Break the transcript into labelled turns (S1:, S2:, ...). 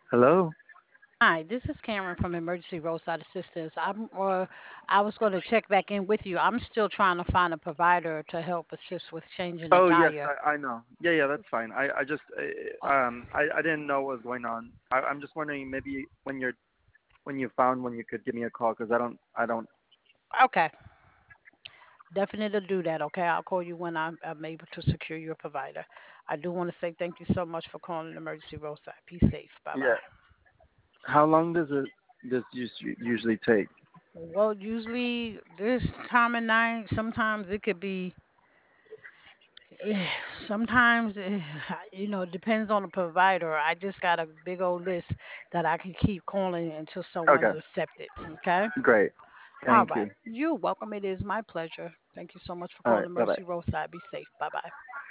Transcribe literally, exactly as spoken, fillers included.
S1: Hello.
S2: Hi, this is Cameron from Emergency Roadside Assistance. I'm uh, I was going to check back in with you. I'm still trying to find a provider to help assist with changing a
S1: Oh yes,
S2: tire.
S1: I, I know. Yeah, yeah, that's fine. I I just uh,
S2: Oh,
S1: um I I didn't know what was going on. I, I'm just wondering maybe when you're when you found one you could give me a call because I don't I don't.
S2: okay, definitely do that. Okay, I'll call you when I'm, I'm able to secure your provider. I do want to say thank you so much for calling Emergency Roadside. Be safe. Bye
S1: Yeah.
S2: bye.
S1: How long does it this us- usually take?
S2: Well, usually this time of night, sometimes it could be. Eh, Sometimes, eh, you know, it depends on the provider. I just got a big old list that I can keep calling until someone
S1: Okay.
S2: is accepted. Okay.
S1: Great.
S2: All
S1: Thank
S2: right.
S1: you.
S2: You're welcome. It is my pleasure. Thank you so much for
S1: All
S2: calling
S1: right. Bye bye.
S2: Mercy Roadside. Be safe. Bye bye.